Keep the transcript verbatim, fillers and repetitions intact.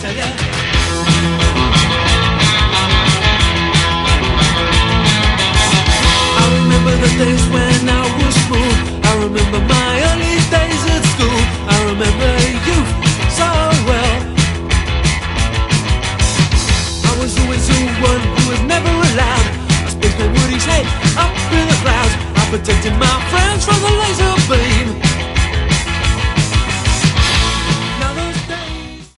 tell ya. I remember the days when I was smooth. I remember my early days at school. I remember youth so well. I was always the one who was never allowed. A spaceman with his head up in the clouds. I protected my